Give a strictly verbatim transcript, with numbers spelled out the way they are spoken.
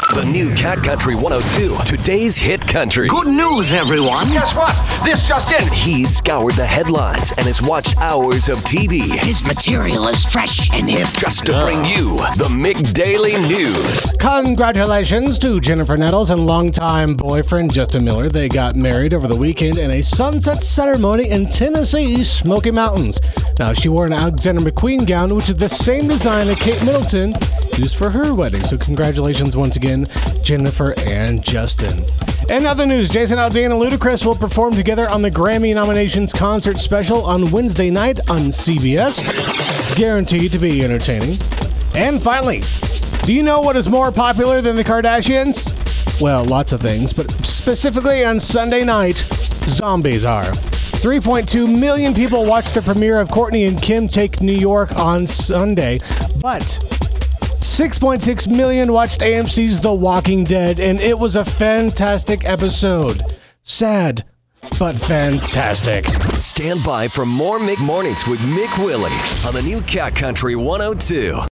The new Cat Country one oh two, today's hit country. Good news, everyone. Guess what? This just in. He's scoured the headlines and has watched hours of T V. His material is fresh and hip. Just to bring you the Mick Daily News. Congratulations to Jennifer Nettles and longtime boyfriend Justin Miller. They got married over the weekend in a sunset ceremony in Tennessee's Smoky Mountains. Now, she wore an Alexander McQueen gown, which is the same design that Kate Middleton used for her wedding. So congratulations once again, Jennifer and Justin. In other news, Jason Aldean and Ludacris will perform together on the Grammy nominations concert special on Wednesday night on C B S. Guaranteed to be entertaining. And finally, do you know what is more popular than the Kardashians? Well, lots of things, but specifically on Sunday night, zombies are. three point two million people watched the premiere of Kourtney and Kim Take New York on Sunday, but six point six million watched A M C's The Walking Dead, and it was a fantastic episode. Sad, but fantastic. Stand by for more Mick Mornings with Mick Willie on the new Cat Country one oh two.